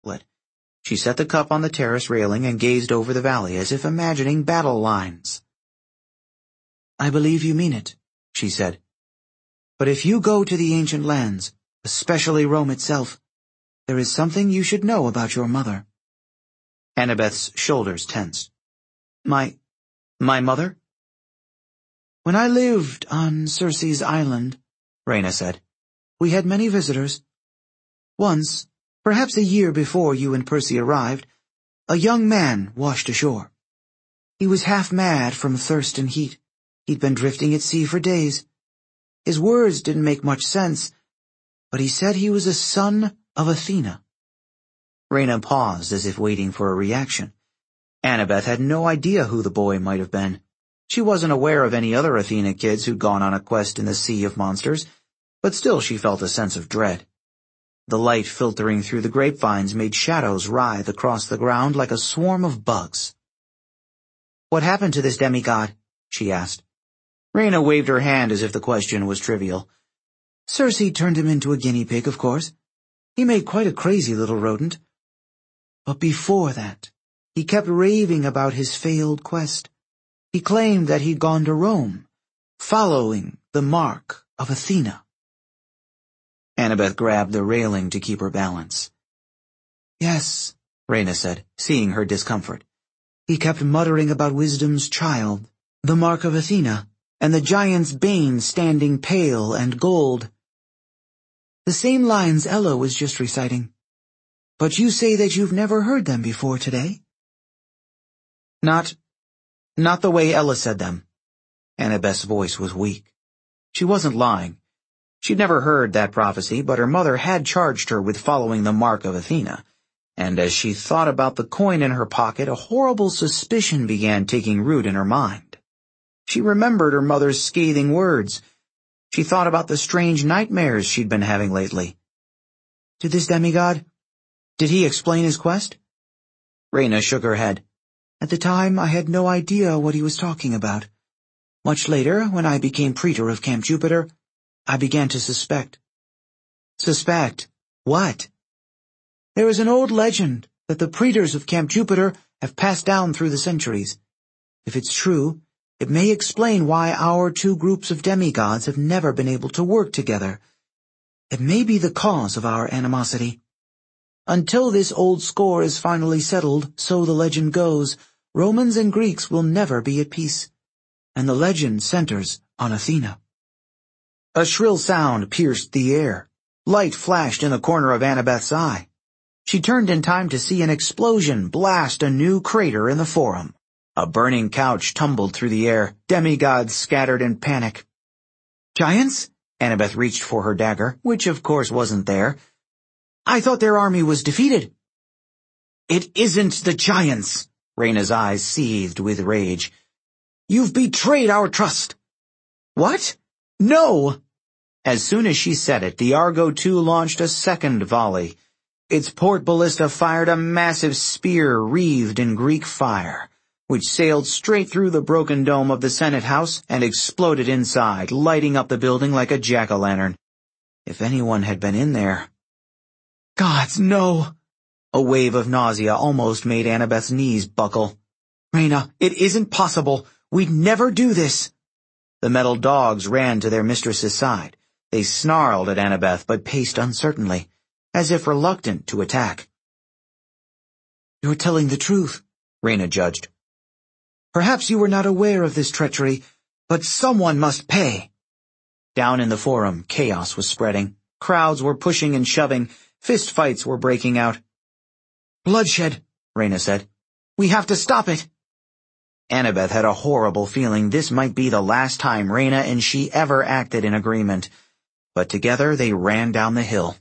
goblet. She set the cup on the terrace railing and gazed over the valley as if imagining battle lines. "I believe you mean it," she said. "But if you go to the ancient lands, especially Rome itself, there is something you should know about your mother." Annabeth's shoulders tensed. My mother?" "When I lived on Circe's island," Reyna said, "we had many visitors. Once, perhaps a year before you and Percy arrived, a young man washed ashore. He was half mad from thirst and heat. He'd been drifting at sea for days. His words didn't make much sense, but he said he was a son of Athena." Reyna paused as if waiting for a reaction. Annabeth had no idea who the boy might have been. She wasn't aware of any other Athena kids who'd gone on a quest in the sea of monsters, but still she felt a sense of dread. The light filtering through the grapevines made shadows writhe across the ground like a swarm of bugs. "What happened to this demigod?" she asked. Reyna waved her hand as if the question was trivial. "Circe turned him into a guinea pig, of course. He made quite a crazy little rodent. But before that, he kept raving about his failed quest. He claimed that he'd gone to Rome, following the mark of Athena." Annabeth grabbed the railing to keep her balance. "Yes," Reyna said, seeing her discomfort. "He kept muttering about wisdom's child, the mark of Athena, and the giant's bane standing pale and gold. The same lines Ella was just reciting. But you say that you've never heard them before today?" Not the way Ella said them." Annabeth's voice was weak. She wasn't lying. She'd never heard that prophecy, but her mother had charged her with following the mark of Athena, and as she thought about the coin in her pocket, a horrible suspicion began taking root in her mind. She remembered her mother's scathing words. She thought about the strange nightmares she'd been having lately. "Did this demigod? Did he explain his quest?" Reyna shook her head. "At the time, I had no idea what he was talking about. Much later, when I became praetor of Camp Jupiter, I began to suspect." "Suspect? What?" "There is an old legend that the praetors of Camp Jupiter have passed down through the centuries. If it's true, it may explain why our two groups of demigods have never been able to work together. It may be the cause of our animosity. Until this old score is finally settled, so the legend goes, Romans and Greeks will never be at peace. And the legend centers on Athena." A shrill sound pierced the air. Light flashed in the corner of Annabeth's eye. She turned in time to see an explosion blast a new crater in the Forum. A burning couch tumbled through the air, demigods scattered in panic. "Giants?" Annabeth reached for her dagger, which of course wasn't there. "I thought their army was defeated." "It isn't the giants!" Reyna's eyes seethed with rage. "You've betrayed our trust." "What? No!" As soon as she said it, the Argo II launched a second volley. Its port ballista fired a massive spear wreathed in Greek fire, which sailed straight through the broken dome of the Senate House and exploded inside, lighting up the building like a jack-o'-lantern. If anyone had been in there... "Gods, no!" A wave of nausea almost made Annabeth's knees buckle. "Reyna, it isn't possible. We'd never do this." The metal dogs ran to their mistress's side. They snarled at Annabeth, but paced uncertainly, as if reluctant to attack. "You're telling the truth," Reyna judged. "Perhaps you were not aware of this treachery, but someone must pay." Down in the Forum, chaos was spreading. Crowds were pushing and shoving. Fistfights were breaking out. "Bloodshed," Reyna said. "We have to stop it." Annabeth had a horrible feeling this might be the last time Reyna and she ever acted in agreement, but together they ran down the hill.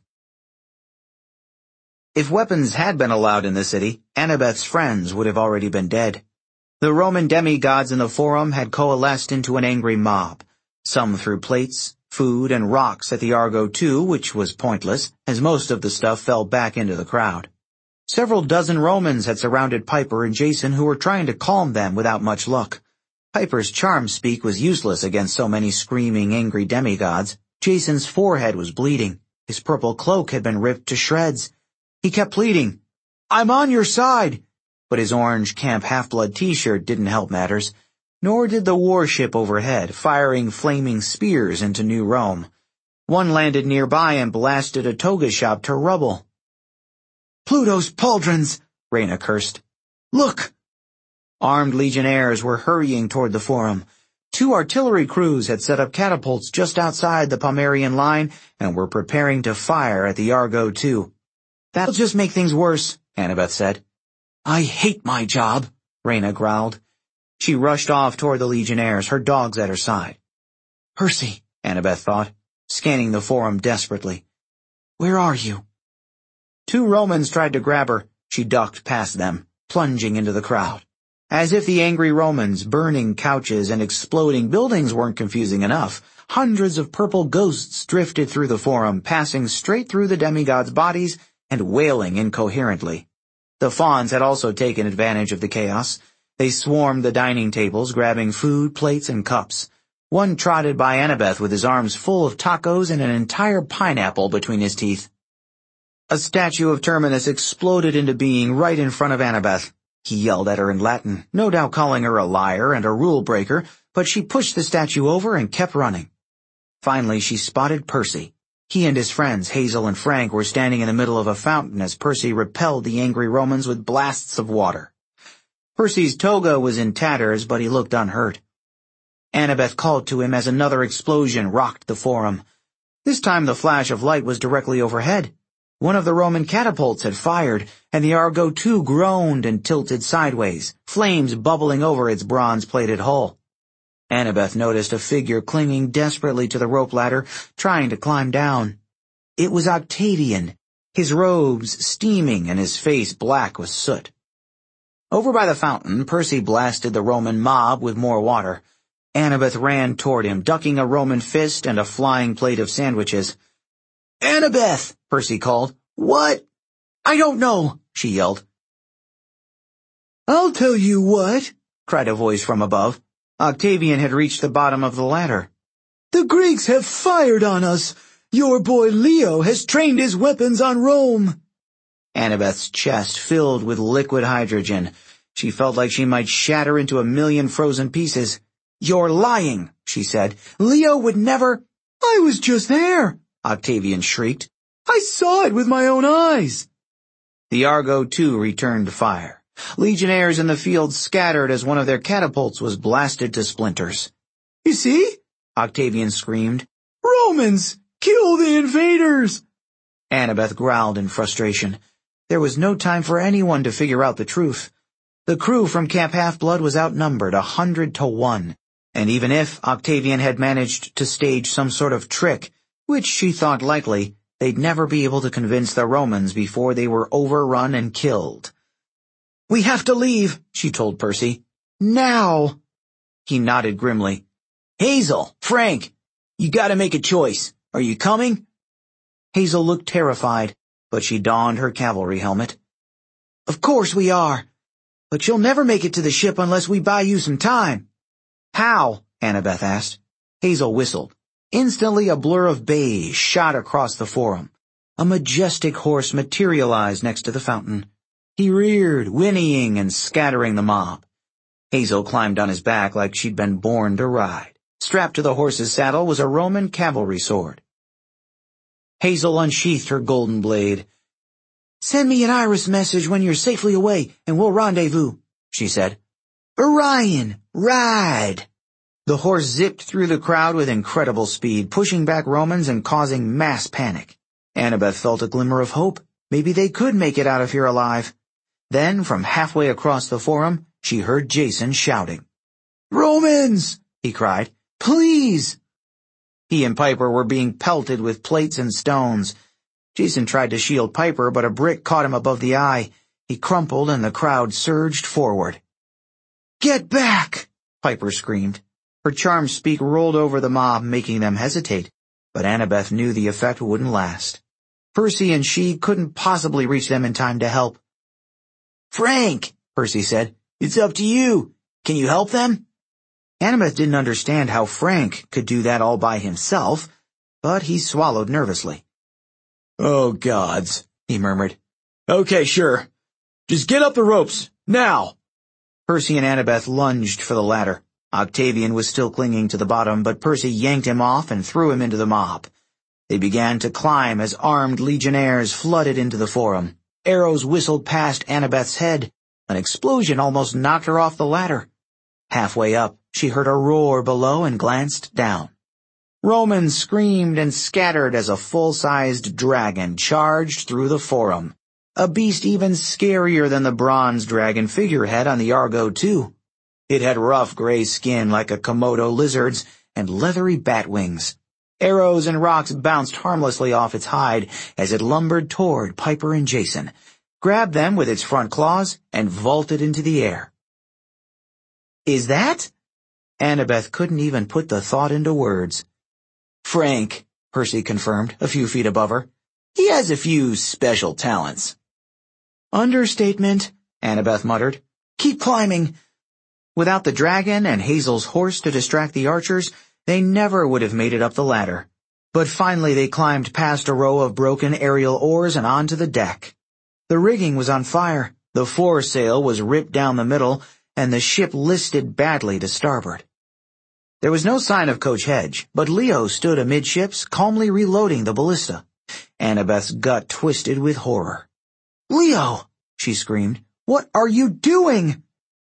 If weapons had been allowed in the city, Annabeth's friends would have already been dead. The Roman demigods in the Forum had coalesced into an angry mob. Some threw plates, food, and rocks at the Argo II, which was pointless, as most of the stuff fell back into the crowd. Several dozen Romans had surrounded Piper and Jason, who were trying to calm them without much luck. Piper's charm speak was useless against so many screaming, angry demigods. Jason's forehead was bleeding. His purple cloak had been ripped to shreds. He kept pleading, I'm on your side. But his orange Camp Half-Blood t-shirt didn't help matters, nor did the warship overhead, firing flaming spears into New Rome. One landed nearby and blasted a toga shop to rubble. Pluto's pauldrons, Reyna cursed. Look! Armed legionnaires were hurrying toward the forum. 2 artillery crews had set up catapults just outside the Pomerian line and were preparing to fire at the Argo II. That'll just make things worse, Annabeth said. I hate my job, Reyna growled. She rushed off toward the legionnaires, her dogs at her side. Percy, Annabeth thought, scanning the forum desperately. Where are you? 2 Romans tried to grab her. She ducked past them, plunging into the crowd. As if the angry Romans, burning couches and exploding buildings weren't confusing enough, hundreds of purple ghosts drifted through the forum, passing straight through the demigods' bodies and wailing incoherently. The fawns had also taken advantage of the chaos. They swarmed the dining tables, grabbing food, plates, and cups. One trotted by Annabeth with his arms full of tacos and an entire pineapple between his teeth. A statue of Terminus exploded into being right in front of Annabeth. He yelled at her in Latin, no doubt calling her a liar and a rule breaker, but she pushed the statue over and kept running. Finally, she spotted Percy. He and his friends, Hazel and Frank, were standing in the middle of a fountain as Percy repelled the angry Romans with blasts of water. Percy's toga was in tatters, but he looked unhurt. Annabeth called to him as another explosion rocked the forum. This time the flash of light was directly overhead. One of the Roman catapults had fired, and the Argo II groaned and tilted sideways, flames bubbling over its bronze-plated hull. Annabeth noticed a figure clinging desperately to the rope ladder, trying to climb down. It was Octavian, his robes steaming and his face black with soot. Over by the fountain, Percy blasted the Roman mob with more water. Annabeth ran toward him, ducking a Roman fist and a flying plate of sandwiches. Annabeth, Percy called. What? I don't know, she yelled. I'll tell you what, cried a voice from above. Octavian had reached the bottom of the ladder. The Greeks have fired on us. Your boy Leo has trained his weapons on Rome. Annabeth's chest filled with liquid hydrogen. She felt like she might shatter into a million frozen pieces. You're lying, she said. Leo would never— I was just there, Octavian shrieked. I saw it with my own eyes. The Argo II returned fire. Legionnaires in the field scattered as one of their catapults was blasted to splinters. You see? Octavian screamed. Romans! Kill the invaders! Annabeth growled in frustration. There was no time for anyone to figure out the truth. The crew from Camp Half-Blood was outnumbered 100 to 1, and even if Octavian had managed to stage some sort of trick, which she thought likely, they'd never be able to convince the Romans before they were overrun and killed. We have to leave, she told Percy. Now! He nodded grimly. Hazel, Frank, you gotta make a choice. Are you coming? Hazel looked terrified, but she donned her cavalry helmet. Of course we are. But you'll never make it to the ship unless we buy you some time. How? Annabeth asked. Hazel whistled. Instantly a blur of beige shot across the forum. A majestic horse materialized next to the fountain. He reared, whinnying and scattering the mob. Hazel climbed on his back like she'd been born to ride. Strapped to the horse's saddle was a Roman cavalry sword. Hazel unsheathed her golden blade. Send me an iris message when you're safely away, and we'll rendezvous, she said. Orion, ride! The horse zipped through the crowd with incredible speed, pushing back Romans and causing mass panic. Annabeth felt a glimmer of hope. Maybe they could make it out of here alive. Then, from halfway across the forum, she heard Jason shouting. Romans! He cried. Please! He and Piper were being pelted with plates and stones. Jason tried to shield Piper, but a brick caught him above the eye. He crumpled and the crowd surged forward. Get back! Piper screamed. Her charmed speak rolled over the mob, making them hesitate, but Annabeth knew the effect wouldn't last. Percy and she couldn't possibly reach them in time to help. Frank, Percy said, it's up to you. Can you help them? Annabeth didn't understand how Frank could do that all by himself, but he swallowed nervously. Oh, gods, he murmured. Okay, sure. Just get up the ropes, now! Percy and Annabeth lunged for the ladder. Octavian was still clinging to the bottom, but Percy yanked him off and threw him into the mob. They began to climb as armed legionnaires flooded into the forum. Arrows whistled past Annabeth's head. An explosion almost knocked her off the ladder. Halfway up, she heard a roar below and glanced down. Romans screamed and scattered as a full-sized dragon charged through the forum, a beast even scarier than the bronze dragon figurehead on the Argo II. It had rough gray skin like a Komodo lizard's and leathery bat wings. Arrows and rocks bounced harmlessly off its hide as it lumbered toward Piper and Jason, grabbed them with its front claws, and vaulted into the air. "Is that?" Annabeth couldn't even put the thought into words. "Frank," Percy confirmed, a few feet above her. "He has a few special talents." "Understatement," Annabeth muttered. "Keep climbing." Without the dragon and Hazel's horse to distract the archers, they never would have made it up the ladder. But finally they climbed past a row of broken aerial oars and onto the deck. The rigging was on fire, the foresail was ripped down the middle, and the ship listed badly to starboard. There was no sign of Coach Hedge, but Leo stood amidships, calmly reloading the ballista. Annabeth's gut twisted with horror. "Leo!" she screamed. "What are you doing?"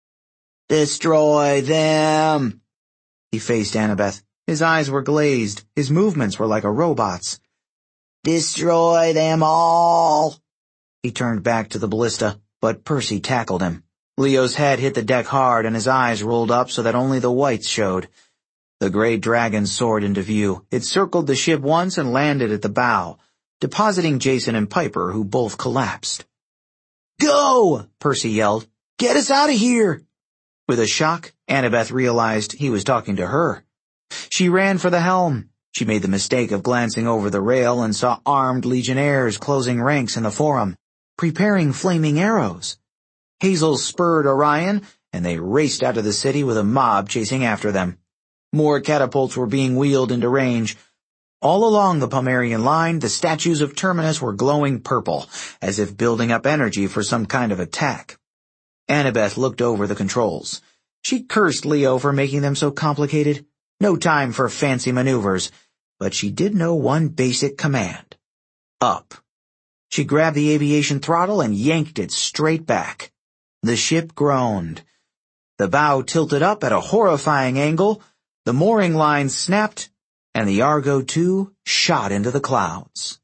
"Destroy them!" He faced Annabeth. His eyes were glazed. His movements were like a robot's. "Destroy them all!" He turned back to the ballista, but Percy tackled him. Leo's head hit the deck hard and his eyes rolled up so that only the whites showed. The gray dragon soared into view. It circled the ship once and landed at the bow, depositing Jason and Piper, who both collapsed. "Go!" Percy yelled. "Get us out of here!" With a shock, Annabeth realized he was talking to her. She ran for the helm. She made the mistake of glancing over the rail and saw armed legionnaires closing ranks in the forum, preparing flaming arrows. Hazel spurred Orion, and they raced out of the city with a mob chasing after them. More catapults were being wheeled into range. All along the Pomerian line, the statues of Terminus were glowing purple, as if building up energy for some kind of attack. Annabeth looked over the controls. She cursed Leo for making them so complicated. No time for fancy maneuvers, but she did know one basic command. Up. She grabbed the aviation throttle and yanked it straight back. The ship groaned. The bow tilted up at a horrifying angle, the mooring line snapped, and the Argo II shot into the clouds.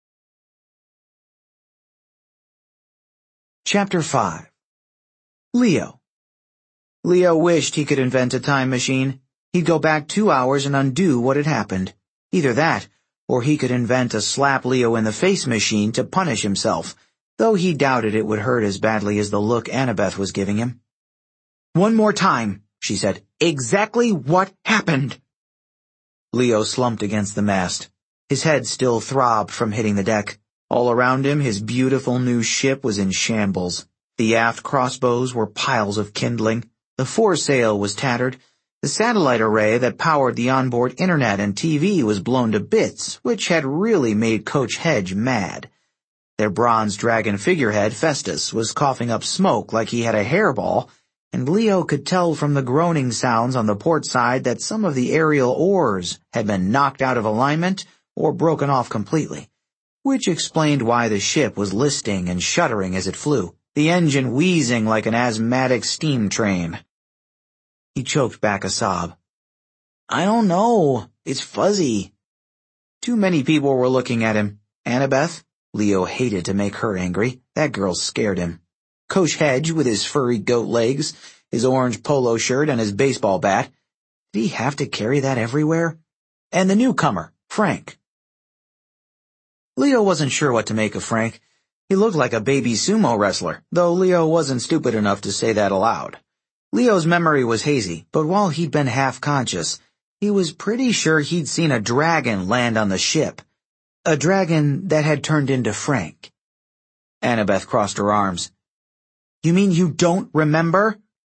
Chapter 5. Leo. Leo wished he could invent a time machine. He'd go back 2 hours and undo what had happened. Either that, or he could invent a slap Leo in the face machine to punish himself, though he doubted it would hurt as badly as the look Annabeth was giving him. "One more time," she said. "Exactly what happened?" Leo slumped against the mast. His head still throbbed from hitting the deck. All around him, his beautiful new ship was in shambles. The aft crossbows were piles of kindling. The foresail was tattered. The satellite array that powered the onboard internet and TV was blown to bits, which had really made Coach Hedge mad. Their bronze dragon figurehead, Festus, was coughing up smoke like he had a hairball, and Leo could tell from the groaning sounds on the port side that some of the aerial oars had been knocked out of alignment or broken off completely, which explained why the ship was listing and shuddering as it flew, the engine wheezing like an asthmatic steam train. He choked back a sob. "I don't know. It's fuzzy." Too many people were looking at him. Annabeth. Leo hated to make her angry. That girl scared him. Coach Hedge with his furry goat legs, his orange polo shirt, and his baseball bat. Did he have to carry that everywhere? And the newcomer, Frank. Leo wasn't sure what to make of Frank. He looked like a baby sumo wrestler, though Leo wasn't stupid enough to say that aloud. Leo's memory was hazy, but while he'd been half-conscious, he was pretty sure he'd seen a dragon land on the ship. A dragon that had turned into Frank. Annabeth crossed her arms. "You mean you don't remember?"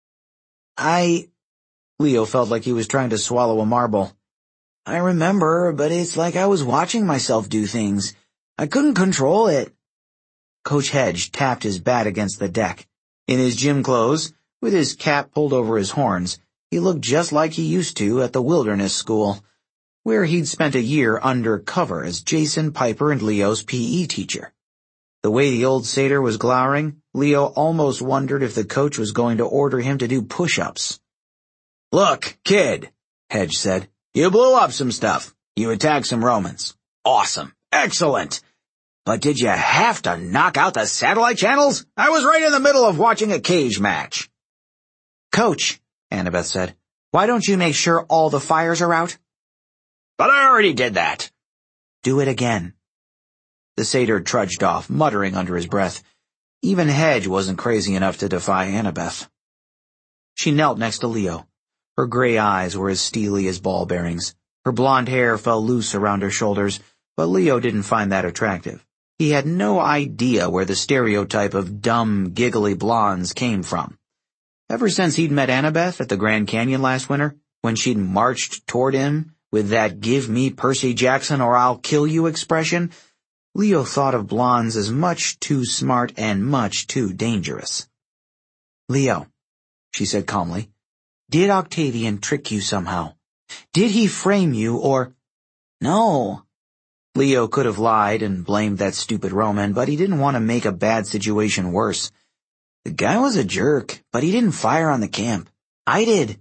Leo felt like he was trying to swallow a marble. "I remember, but it's like I was watching myself do things. I couldn't control it." Coach Hedge tapped his bat against the deck. In his gym clothes, with his cap pulled over his horns, he looked just like he used to at the Wilderness School, where he'd spent a year undercover as Jason, Piper, and Leo's PE teacher. The way the old satyr was glowering, Leo almost wondered if the coach was going to order him to do push-ups. "Look, kid," Hedge said, "you blew up some stuff. You attacked some Romans. Awesome. Excellent. But did you have to knock out the satellite channels? I was right in the middle of watching a cage match." "Coach," Annabeth said, "why don't you make sure all the fires are out?" "But I already did that." "Do it again." The satyr trudged off, muttering under his breath. Even Hedge wasn't crazy enough to defy Annabeth. She knelt next to Leo. Her gray eyes were as steely as ball bearings. Her blonde hair fell loose around her shoulders, but Leo didn't find that attractive. He had no idea where the stereotype of dumb, giggly blondes came from. Ever since he'd met Annabeth at the Grand Canyon last winter, when she'd marched toward him with that "give me Percy Jackson or I'll kill you" expression, Leo thought of blondes as much too smart and much too dangerous. "Leo," she said calmly, "did Octavian trick you somehow? Did he frame you or—" "No." Leo could have lied and blamed that stupid Roman, but he didn't want to make a bad situation worse. The guy was a jerk, but he didn't fire on the camp. I did.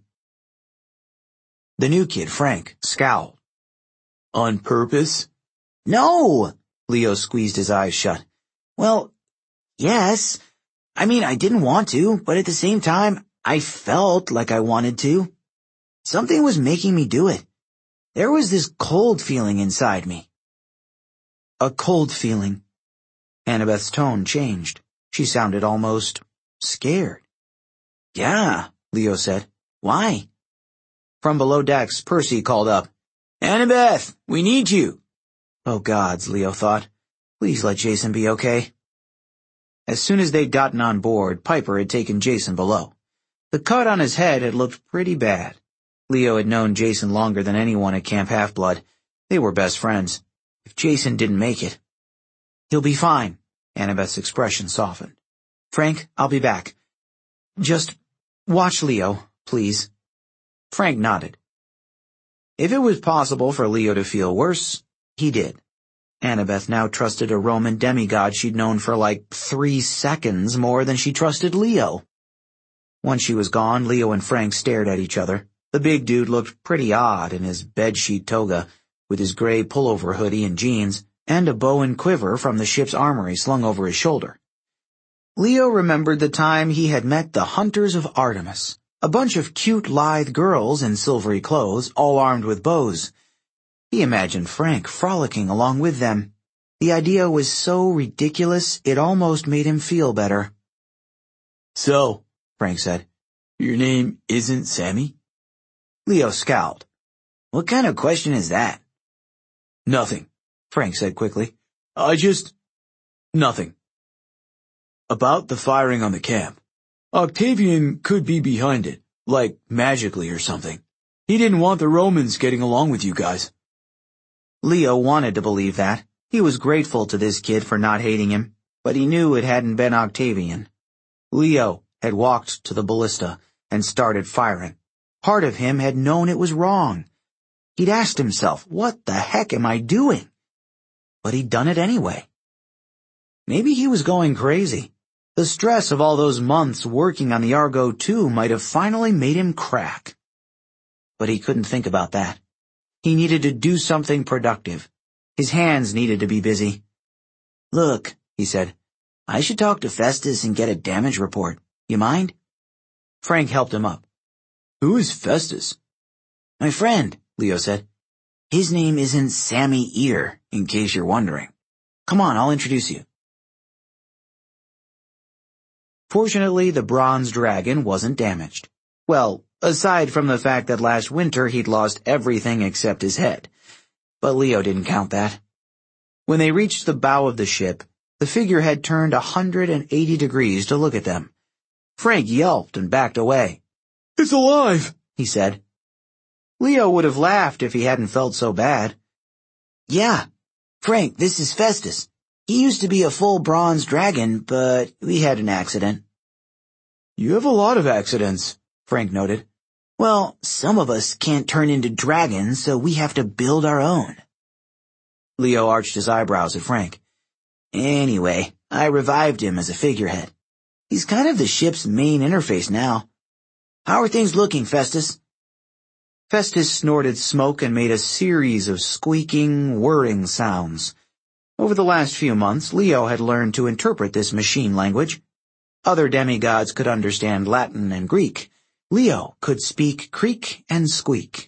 The new kid, Frank, scowled. "On purpose?" "No!" Leo squeezed his eyes shut. "Well, yes. I mean, I didn't want to, but at the same time, I felt like I wanted to. Something was making me do it. There was this cold feeling inside me." "A cold feeling." Annabeth's tone changed. She sounded almost scared. "Yeah," Leo said. "Why?" From below decks, Percy called up, "Annabeth, we need you." Oh gods, Leo thought. Please let Jason be okay. As soon as they'd gotten on board, Piper had taken Jason below. The cut on his head had looked pretty bad. Leo had known Jason longer than anyone at Camp Half-Blood. They were best friends. If Jason didn't make it, "He'll be fine." Annabeth's expression softened. "Frank, I'll be back. Just watch Leo, please." Frank nodded. If it was possible for Leo to feel worse, he did. Annabeth now trusted a Roman demigod she'd known for like 3 seconds more than she trusted Leo. Once she was gone, Leo and Frank stared at each other. The big dude looked pretty odd in his bedsheet toga, with his gray pullover hoodie and jeans, and a bow and quiver from the ship's armory slung over his shoulder. Leo remembered the time he had met the Hunters of Artemis, a bunch of cute, lithe girls in silvery clothes, all armed with bows. He imagined Frank frolicking along with them. The idea was so ridiculous it almost made him feel better. "So," Frank said, "your name isn't Sammy?" Leo scowled. "What kind of question is that?" "Nothing," Frank said quickly. Nothing. About the firing on the camp. Octavian could be behind it, like magically or something. He didn't want the Romans getting along with you guys." Leo wanted to believe that. He was grateful to this kid for not hating him, but he knew it hadn't been Octavian. Leo had walked to the ballista and started firing. Part of him had known it was wrong. He'd asked himself, what the heck am I doing? But he'd done it anyway. Maybe he was going crazy. The stress of all those months working on the Argo II might have finally made him crack. But he couldn't think about that. He needed to do something productive. His hands needed to be busy. "Look," he said, "I should talk to Festus and get a damage report. You mind?" Frank helped him up. "Who is Festus?" "My friend," Leo said. "His name isn't Sammy Eater, in case you're wondering. Come on, I'll introduce you." Fortunately, the bronze dragon wasn't damaged. Well, aside from the fact that last winter he'd lost everything except his head. But Leo didn't count that. When they reached the bow of the ship, the figurehead turned 180 degrees to look at them. Frank yelped and backed away. "It's alive," he said. Leo would have laughed if he hadn't felt so bad. "Yeah, Frank, this is Festus. He used to be a full bronze dragon, but we had an accident." "You have a lot of accidents," Frank noted. "Well, some of us can't turn into dragons, so we have to build our own." Leo arched his eyebrows at Frank. "Anyway, I revived him as a figurehead. He's kind of the ship's main interface now. How are things looking, Festus?" Festus snorted smoke and made a series of squeaking, whirring sounds. Over the last few months, Leo had learned to interpret this machine language. Other demigods could understand Latin and Greek. Leo could speak creak and squeak.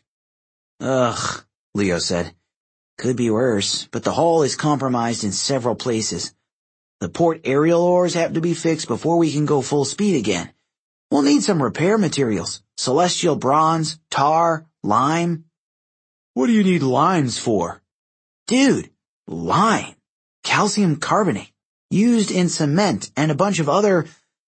"Ugh," Leo said. "Could be worse, but the hull is compromised in several places. The port aerial oars have to be fixed before we can go full speed again. We'll need some repair materials. Celestial bronze, tar, lime." "What do you need limes for?" "Dude, lime. Calcium carbonate. Used in cement and a bunch of other...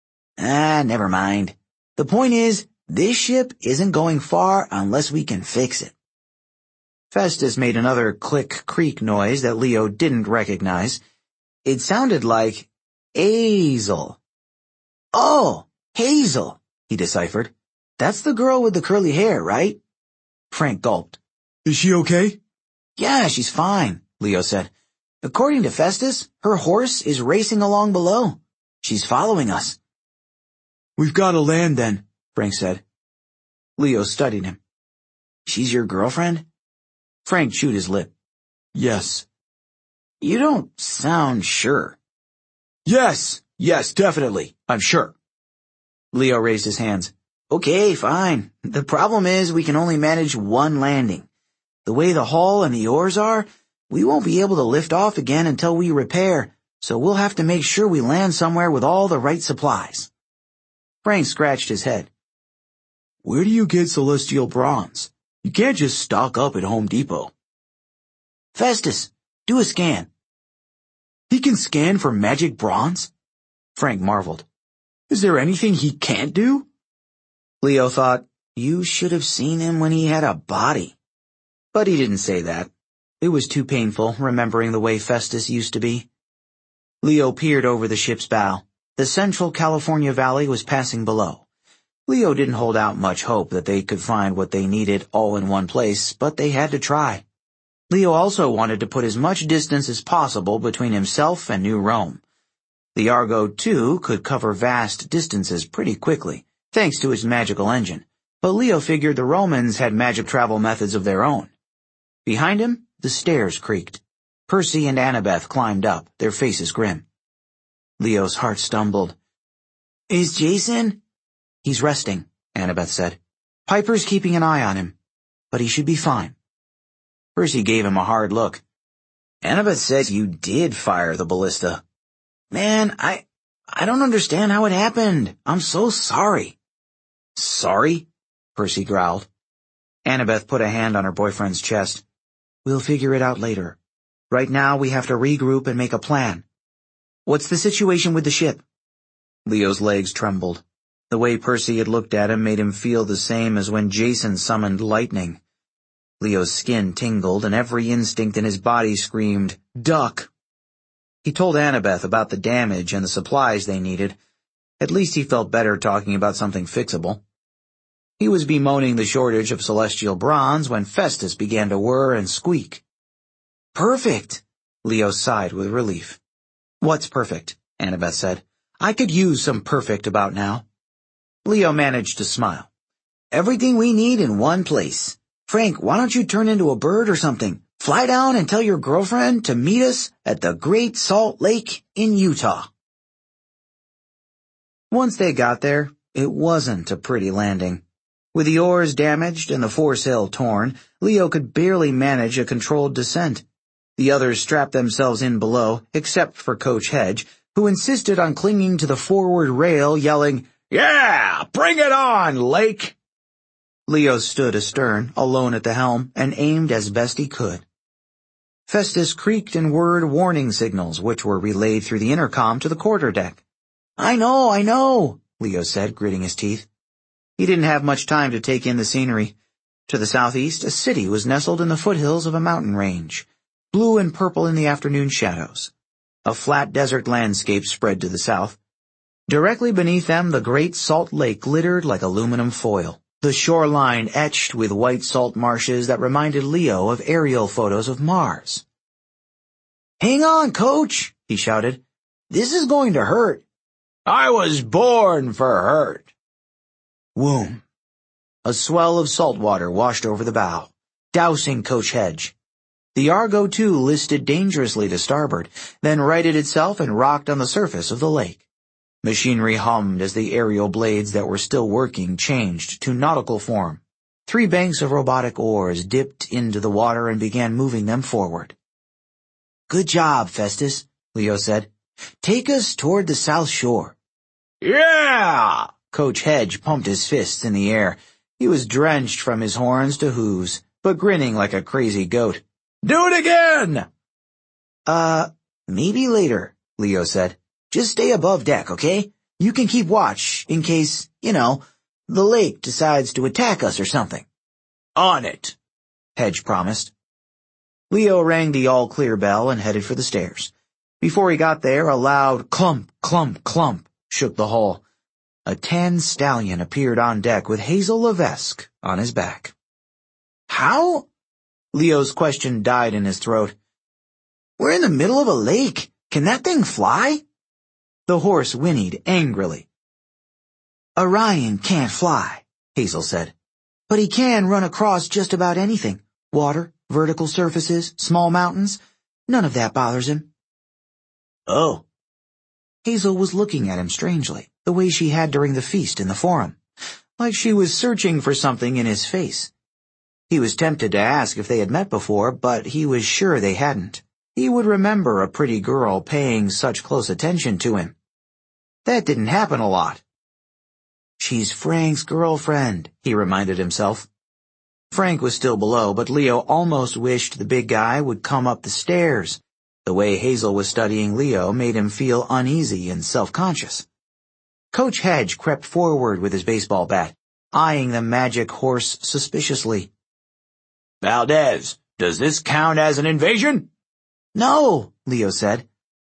never mind. The point is, this ship isn't going far unless we can fix it." Festus made another click-creak noise that Leo didn't recognize. It sounded like Hazel. "Oh, Hazel," he deciphered. "That's the girl with the curly hair, right?" Frank gulped. "Is she okay?" "Yeah, she's fine," Leo said. "According to Festus, her horse is racing along below. She's following us." "We've got to land then," Frank said. Leo studied him. "She's your girlfriend?" Frank chewed his lip. "Yes." "You don't sound sure." Yes, definitely, I'm sure." Leo raised his hands. "Okay, fine. The problem is we can only manage one landing. The way the hull and the oars are, we won't be able to lift off again until we repair, so we'll have to make sure we land somewhere with all the right supplies." Frank scratched his head. "Where do you get celestial bronze? You can't just stock up at Home Depot." "Festus, do a scan." "He can scan for magic bronze?" Frank marveled. "Is there anything he can't do?" Leo thought, you should have seen him when he had a body. But he didn't say that. It was too painful, remembering the way Festus used to be. Leo peered over the ship's bow. The Central California Valley was passing below. Leo didn't hold out much hope that they could find what they needed all in one place, but they had to try. Leo also wanted to put as much distance as possible between himself and New Rome. The Argo II could cover vast distances pretty quickly, thanks to its magical engine, but Leo figured the Romans had magic travel methods of their own. Behind him, the stairs creaked. Percy and Annabeth climbed up, their faces grim. Leo's heart stumbled. "Is Jason?" "He's resting," Annabeth said. "Piper's keeping an eye on him, but he should be fine." Percy gave him a hard look. "Annabeth says you did fire the ballista. Man, I don't understand how it happened. I'm so sorry." "Sorry?" Percy growled. Annabeth put a hand on her boyfriend's chest. "We'll figure it out later. Right now we have to regroup and make a plan. What's the situation with the ship?" Leo's legs trembled. The way Percy had looked at him made him feel the same as when Jason summoned lightning. Leo's skin tingled and every instinct in his body screamed, "Duck!" He told Annabeth about the damage and the supplies they needed. At least he felt better talking about something fixable. He was bemoaning the shortage of celestial bronze when Festus began to whir and squeak. "Perfect!" Leo sighed with relief. "What's perfect?" Annabeth said. "I could use some perfect about now." Leo managed to smile. "Everything we need in one place. Frank, why don't you turn into a bird or something? Fly down and tell your girlfriend to meet us at the Great Salt Lake in Utah." Once they got there, it wasn't a pretty landing. With the oars damaged and the foresail torn, Leo could barely manage a controlled descent. The others strapped themselves in below, except for Coach Hedge, who insisted on clinging to the forward rail, yelling, "Yeah, bring it on, Lake!" Leo stood astern, alone at the helm, and aimed as best he could. Festus creaked and whirred warning signals, which were relayed through the intercom to the quarterdeck. I know," Leo said, gritting his teeth. He didn't have much time to take in the scenery. To the southeast, a city was nestled in the foothills of a mountain range, blue and purple in the afternoon shadows. A flat desert landscape spread to the south. Directly beneath them, the Great Salt Lake glittered like aluminum foil, the shoreline etched with white salt marshes that reminded Leo of aerial photos of Mars. "Hang on, Coach," he shouted. "This is going to hurt." "I was born for hurt." Whoom. A swell of salt water washed over the bow, dousing Coach Hedge. The Argo II listed dangerously to starboard, then righted itself and rocked on the surface of the lake. Machinery hummed as the aerial blades that were still working changed to nautical form. 3 banks of robotic oars dipped into the water and began moving them forward. "Good job, Festus," Leo said. "Take us toward the south shore." "Yeah!" Coach Hedge pumped his fists in the air. He was drenched from his horns to hooves, but grinning like a crazy goat. "Do it again!" Maybe later," Leo said. "Just stay above deck, okay? You can keep watch in case, the lake decides to attack us or something." "On it," Hedge promised. Leo rang the all-clear bell and headed for the stairs. Before he got there, a loud clump, clump, clump shook the hull. A tan stallion appeared on deck with Hazel Levesque on his back. "How?" Leo's question died in his throat. "We're in the middle of a lake. Can that thing fly?" The horse whinnied angrily. "Orion can't fly," Hazel said. "But he can run across just about anything. Water, vertical surfaces, small mountains. None of that bothers him." "Oh." Hazel was looking at him strangely, the way she had during the feast in the Forum, like she was searching for something in his face. He was tempted to ask if they had met before, but he was sure they hadn't. He would remember a pretty girl paying such close attention to him. That didn't happen a lot. "She's Frank's girlfriend," he reminded himself. Frank was still below, but Leo almost wished the big guy would come up the stairs. The way Hazel was studying Leo made him feel uneasy and self-conscious. Coach Hedge crept forward with his baseball bat, eyeing the magic horse suspiciously. "Valdez, does this count as an invasion?" "No," Leo said.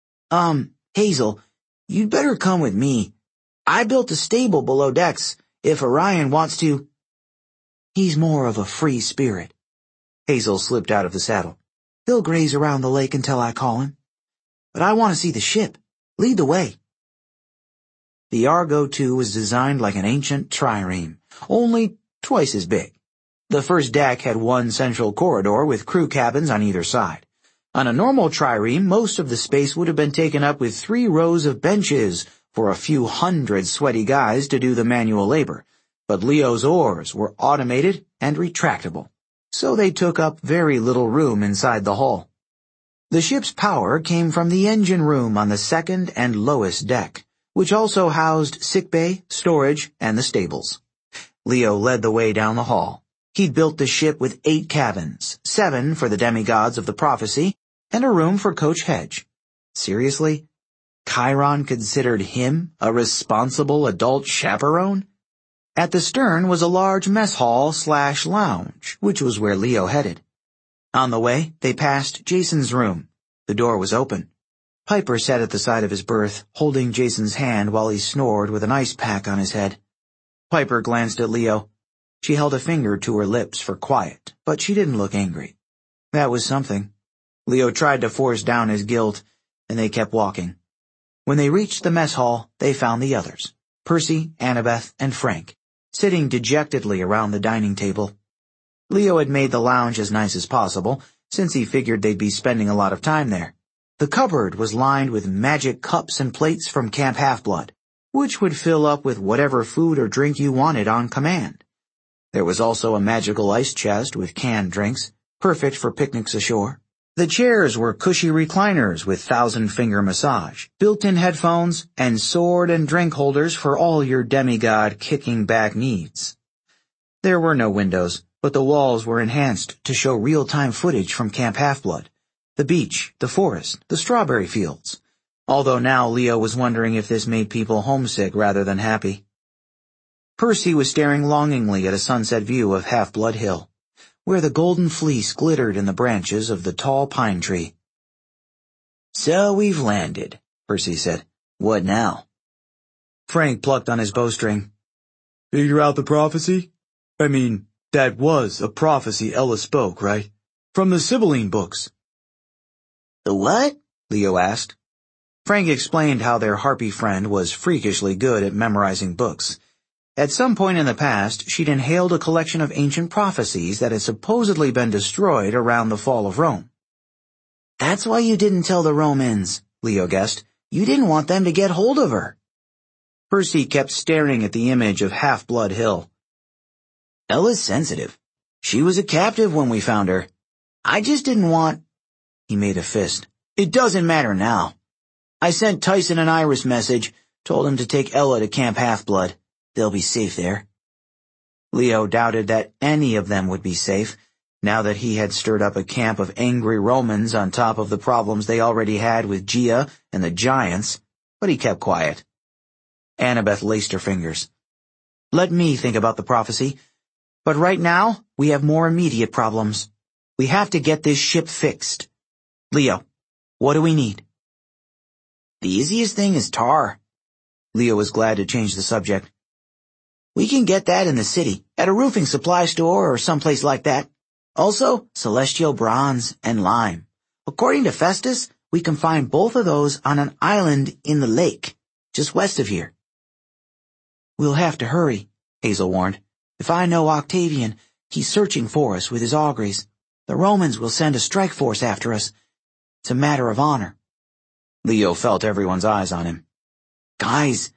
Hazel, you'd better come with me. I built a stable below decks, if Orion wants to." "He's more of a free spirit." Hazel slipped out of the saddle. "He'll graze around the lake until I call him. But I want to see the ship. Lead the way." The Argo II was designed like an ancient trireme, only twice as big. The first deck had one central corridor with crew cabins on either side. On a normal trireme, most of the space would have been taken up with 3 rows of benches for a few hundred sweaty guys to do the manual labor, but Leo's oars were automated and retractable, so they took up very little room inside the hull. The ship's power came from the engine room on the second and lowest deck, which also housed sickbay, storage, and the stables. Leo led the way down the hall. He'd built the ship with 8 cabins, 7 for the demigods of the prophecy, and a room for Coach Hedge. Seriously? Chiron considered him a responsible adult chaperone? At the stern was a large mess hall/lounge, which was where Leo headed. On the way, they passed Jason's room. The door was open. Piper sat at the side of his berth, holding Jason's hand while he snored with an ice pack on his head. Piper glanced at Leo. She held a finger to her lips for quiet, but she didn't look angry. That was something. Leo tried to force down his guilt, and they kept walking. When they reached the mess hall, they found the others, Percy, Annabeth, and Frank, sitting dejectedly around the dining table. Leo had made the lounge as nice as possible, since he figured they'd be spending a lot of time there. The cupboard was lined with magic cups and plates from Camp Half-Blood, which would fill up with whatever food or drink you wanted on command. There was also a magical ice chest with canned drinks, perfect for picnics ashore. The chairs were cushy recliners with 1,000-finger massage, built-in headphones, and sword and drink holders for all your demigod kicking back needs. There were no windows, but the walls were enhanced to show real-time footage from Camp Half-Blood, the beach, the forest, the strawberry fields, although now Leo was wondering if this made people homesick rather than happy. Percy was staring longingly at a sunset view of Half-Blood Hill, where the golden fleece glittered in the branches of the tall pine tree. So we've landed, Percy said. What now? Frank plucked on his bowstring. Figure out the prophecy? I mean, that was a prophecy Ella spoke, right? From the Sibylline books. The what? Leo asked. Frank explained how their harpy friend was freakishly good at memorizing books. At some point in the past, she'd inhaled a collection of ancient prophecies that had supposedly been destroyed around the fall of Rome. That's why you didn't tell the Romans, Leo guessed. You didn't want them to get hold of her. Percy kept staring at the image of Half-Blood Hill. Ella's sensitive. She was a captive when we found her. I just didn't want... He made a fist. It doesn't matter now. I sent Tyson an Iris message, told him to take Ella to Camp Half-Blood. They'll be safe there. Leo doubted that any of them would be safe, now that he had stirred up a camp of angry Romans on top of the problems they already had with Gia and the Giants, but he kept quiet. Annabeth laced her fingers. Let me think about the prophecy, but right now we have more immediate problems. We have to get this ship fixed. Leo, what do we need? The easiest thing is tar. Leo was glad to change the subject. We can get that in the city, at a roofing supply store or someplace like that. Also, celestial bronze and lime. According to Festus, we can find both of those on an island in the lake, just west of here. We'll have to hurry, Hazel warned. If I know Octavian, he's searching for us with his auguries. The Romans will send a strike force after us. It's a matter of honor. Leo felt everyone's eyes on him. Guys,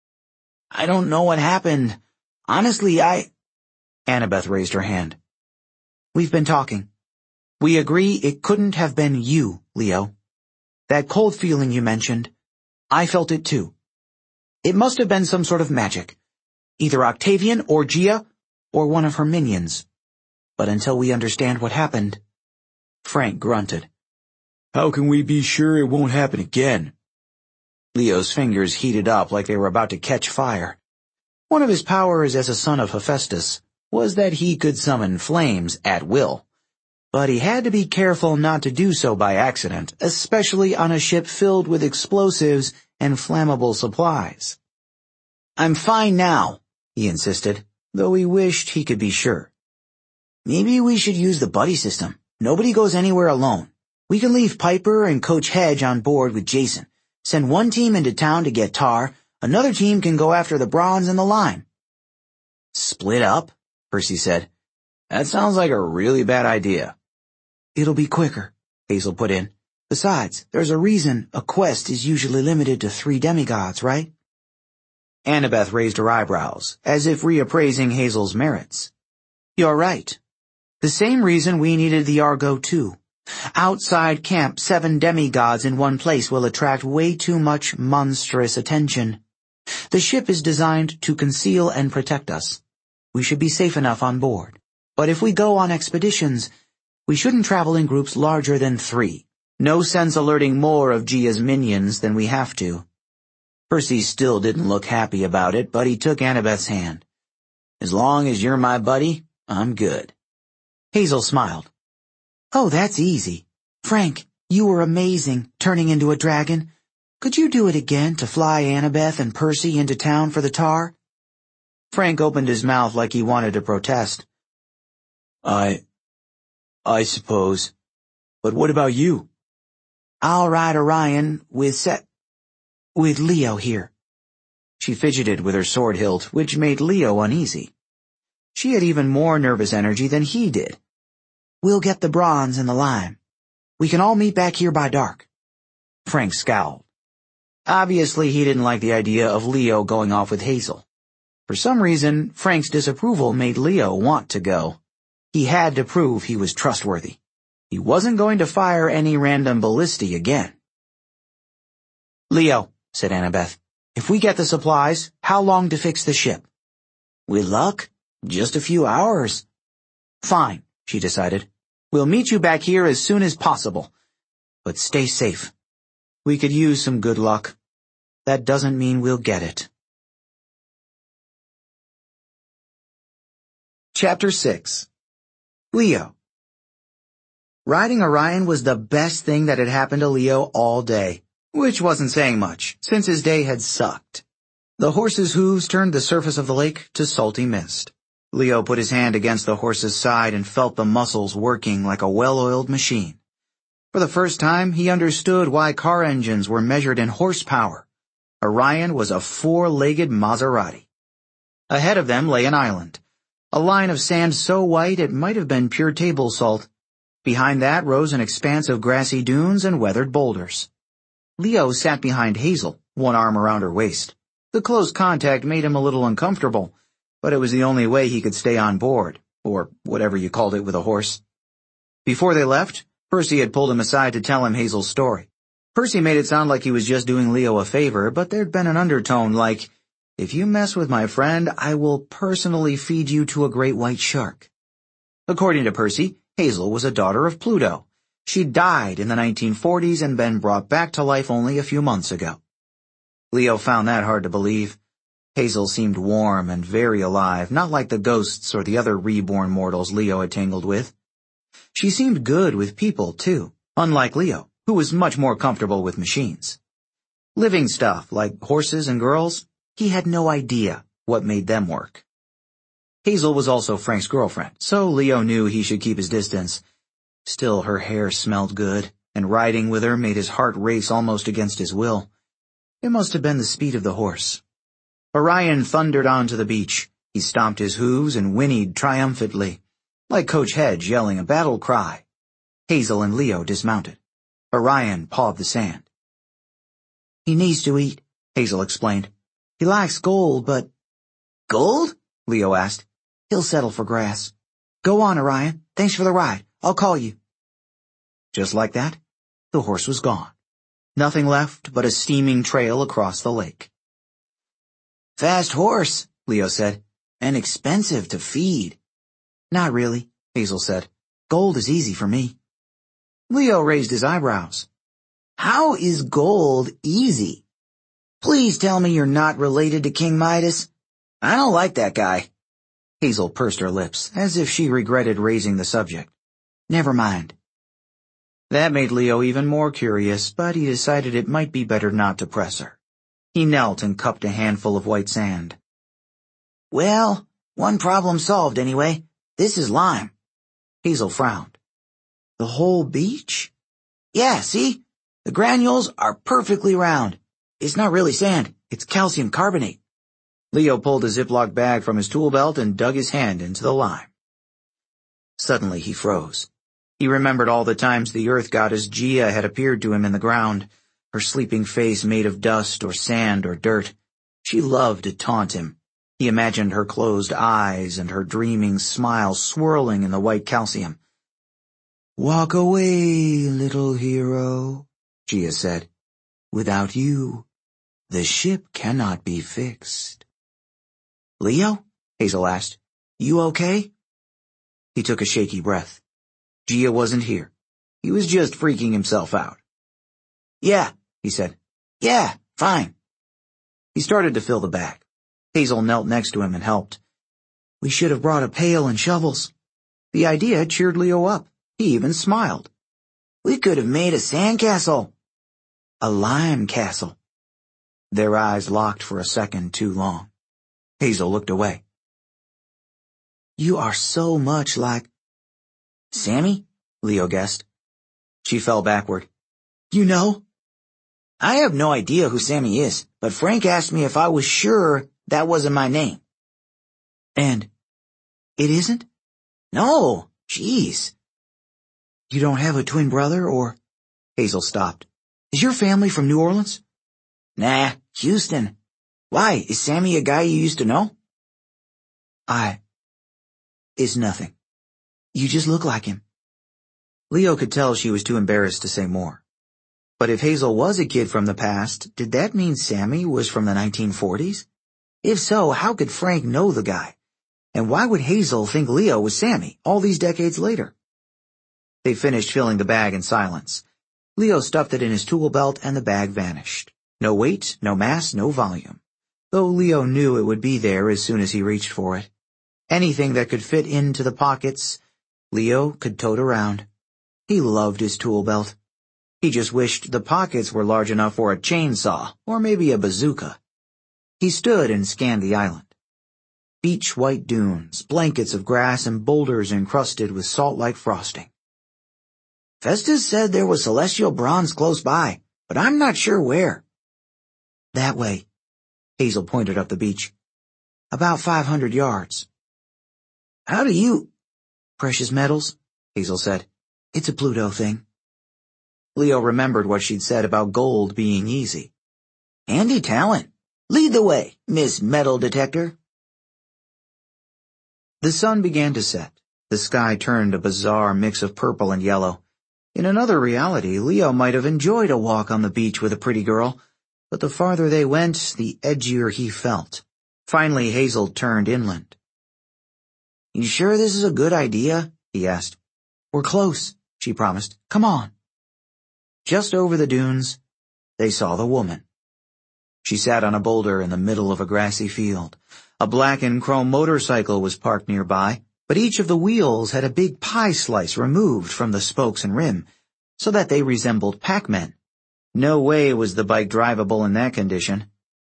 I don't know what happened. Honestly, Annabeth raised her hand. We've been talking. We agree it couldn't have been you, Leo. That cold feeling you mentioned, I felt it too. It must have been some sort of magic. Either Octavian or Gia or one of her minions. But until we understand what happened... Frank grunted. How can we be sure it won't happen again? Leo's fingers heated up like they were about to catch fire. One of his powers as a son of Hephaestus was that he could summon flames at will. But he had to be careful not to do so by accident, especially on a ship filled with explosives and flammable supplies. I'm fine now, he insisted, though he wished he could be sure. Maybe we should use the buddy system. Nobody goes anywhere alone. We can leave Piper and Coach Hedge on board with Jason. Send one team into town to get tar. Another team can go after the bronze and the lime. Split up, Percy said. That sounds like a really bad idea. It'll be quicker, Hazel put in. Besides, there's a reason a quest is usually limited to 3 demigods, right? Annabeth raised her eyebrows, as if reappraising Hazel's merits. You're right. The same reason we needed the Argo, too. Outside camp, 7 demigods in one place will attract way too much monstrous attention. The ship is designed to conceal and protect us. We should be safe enough on board. But if we go on expeditions, we shouldn't travel in groups larger than 3. No sense alerting more of Gia's minions than we have to. Percy still didn't look happy about it, but he took Annabeth's hand. As long as you're my buddy, I'm good. Hazel smiled. Oh, that's easy. Frank, you were amazing, turning into a dragon. Could you do it again to fly Annabeth and Percy into town for the tar? Frank opened his mouth like he wanted to protest. I suppose. But what about you? I'll ride Orion with Leo here. She fidgeted with her sword hilt, which made Leo uneasy. She had even more nervous energy than he did. We'll get the bronze and the lime. We can all meet back here by dark. Frank scowled. Obviously, he didn't like the idea of Leo going off with Hazel. For some reason, Frank's disapproval made Leo want to go. He had to prove he was trustworthy. He wasn't going to fire any random ballistae again. Leo, said Annabeth, if we get the supplies, how long to fix the ship? With luck, just a few hours. Fine, she decided. We'll meet you back here as soon as possible. But stay safe. We could use some good luck. That doesn't mean we'll get it. Chapter 6. Leo. Riding Orion was the best thing that had happened to Leo all day, which wasn't saying much, since his day had sucked. The horse's hooves turned the surface of the lake to salty mist. Leo put his hand against the horse's side and felt the muscles working like a well-oiled machine. For the first time, he understood why car engines were measured in horsepower. Orion was a four-legged Maserati. Ahead of them lay an island, a line of sand so white it might have been pure table salt. Behind that rose an expanse of grassy dunes and weathered boulders. Leo sat behind Hazel, one arm around her waist. The close contact made him a little uncomfortable, but it was the only way he could stay on board, or whatever you called it with a horse. Before they left, Percy had pulled him aside to tell him Hazel's story. Percy made it sound like he was just doing Leo a favor, but there'd been an undertone like, "If you mess with my friend, I will personally feed you to a great white shark." According to Percy, Hazel was a daughter of Pluto. She died in the 1940s and been brought back to life only a few months ago. Leo found that hard to believe. Hazel seemed warm and very alive, not like the ghosts or the other reborn mortals Leo had tangled with. She seemed good with people, too, unlike Leo, who was much more comfortable with machines. Living stuff, like horses and girls, he had no idea what made them work. Hazel was also Frank's girlfriend, so Leo knew he should keep his distance. Still, her hair smelled good, and riding with her made his heart race almost against his will. It must have been the speed of the horse. Orion thundered onto the beach. He stomped his hooves and whinnied triumphantly, like Coach Hedge yelling a battle cry. Hazel and Leo dismounted. Orion pawed the sand. "He needs to eat," Hazel explained. "He likes gold, but—" "Gold?" Leo asked. "He'll settle for grass. Go on, Orion. Thanks for the ride. I'll call you." Just like that, the horse was gone. Nothing left but a steaming trail across the lake. "Fast horse," Leo said, "and expensive to feed." "Not really," Hazel said. "Gold is easy for me." Leo raised his eyebrows. "How is gold easy? Please tell me you're not related to King Midas. I don't like that guy." Hazel pursed her lips, as if she regretted raising the subject. "Never mind." That made Leo even more curious, but he decided it might be better not to press her. He knelt and cupped a handful of white sand. "Well, one problem solved anyway. This is lime." Hazel frowned. "The whole beach?" "Yeah, see? The granules are perfectly round. It's not really sand, it's calcium carbonate." Leo pulled a Ziploc bag from his tool belt and dug his hand into the lime. Suddenly he froze. He remembered all the times the earth goddess Gia had appeared to him in the ground, her sleeping face made of dust or sand or dirt. She loved to taunt him. He imagined her closed eyes and her dreaming smile swirling in the white calcium. "Walk away, little hero," Gia said. "Without you, the ship cannot be fixed." "Leo?" Hazel asked. "You okay?" He took a shaky breath. Gia wasn't here. He was just freaking himself out. "Yeah," he said. "Yeah, fine." He started to fill the bag. Hazel knelt next to him and helped. "We should have brought a pail and shovels." The idea cheered Leo up. He even smiled. "We could have made a sandcastle." "A lime castle." Their eyes locked for a second too long. Hazel looked away. "You are so much like—" "Sammy?" Leo guessed. She fell backward. "You know?" "I have no idea who Sammy is, but Frank asked me if I was sure that wasn't my name." "And it isn't?" "No, jeez." "You don't have a twin brother or—" Hazel stopped. "Is your family from New Orleans?" "Nah, Houston. Why, is Sammy a guy you used to know?" It's nothing. You just look like him." Leo could tell she was too embarrassed to say more. But if Hazel was a kid from the past, did that mean Sammy was from the 1940s? If so, how could Frank know the guy? And why would Hazel think Leo was Sammy all these decades later? They finished filling the bag in silence. Leo stuffed it in his tool belt and the bag vanished. No weight, no mass, no volume. Though Leo knew it would be there as soon as he reached for it. Anything that could fit into the pockets, Leo could tote around. He loved his tool belt. He just wished the pockets were large enough for a chainsaw, or maybe a bazooka. He stood and scanned the island. Beach-white dunes, blankets of grass, and boulders encrusted with salt-like frosting. Festus said there was celestial bronze close by, but I'm not sure where. That way. Hazel pointed up the beach. About 500 yards. How do you... Precious metals, Hazel said. It's a Pluto thing. Leo remembered what she'd said about gold being easy. Handy talent. Lead the way, Miss Metal Detector. The sun began to set. The sky turned a bizarre mix of purple and yellow. In another reality, Leo might have enjoyed a walk on the beach with a pretty girl, but the farther they went, the edgier he felt. Finally, Hazel turned inland. You sure this is a good idea? He asked. We're close, she promised. Come on. Just over the dunes, they saw the woman. She sat on a boulder in the middle of a grassy field. A black and chrome motorcycle was parked nearby, but each of the wheels had a big pie slice removed from the spokes and rim, so that they resembled Pac-Men. No way was the bike drivable in that condition.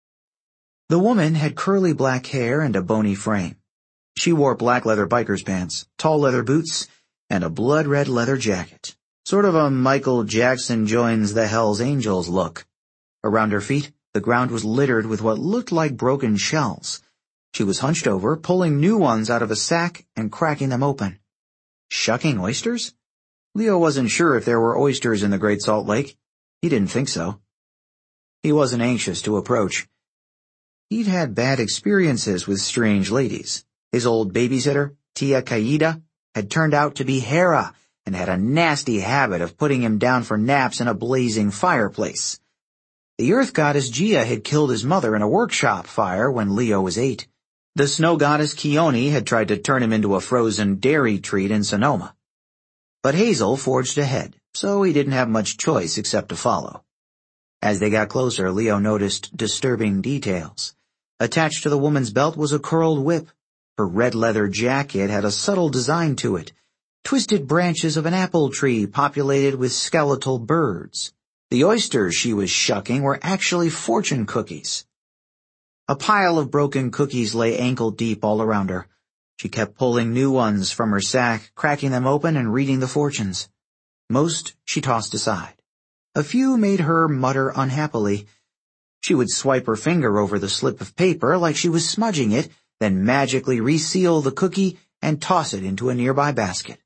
The woman had curly black hair and a bony frame. She wore black leather biker's pants, tall leather boots, and a blood-red leather jacket. Sort of a Michael Jackson joins the Hells Angels look. Around her feet, the ground was littered with what looked like broken shells. She was hunched over, pulling new ones out of a sack and cracking them open. Shucking oysters? Leo wasn't sure if there were oysters in the Great Salt Lake. He didn't think so. He wasn't anxious to approach. He'd had bad experiences with strange ladies. His old babysitter, Tia Kaida, had turned out to be Hera and had a nasty habit of putting him down for naps in a blazing fireplace. The earth goddess Gia had killed his mother in a workshop fire when Leo was 8. The snow goddess Kione had tried to turn him into a frozen dairy treat in Sonoma. But Hazel forged ahead, so he didn't have much choice except to follow. As they got closer, Leo noticed disturbing details. Attached to the woman's belt was a curled whip. Her red leather jacket had a subtle design to it, twisted branches of an apple tree populated with skeletal birds. The oysters she was shucking were actually fortune cookies. A pile of broken cookies lay ankle-deep all around her. She kept pulling new ones from her sack, cracking them open and reading the fortunes. Most she tossed aside. A few made her mutter unhappily. She would swipe her finger over the slip of paper like she was smudging it, then magically reseal the cookie and toss it into a nearby basket.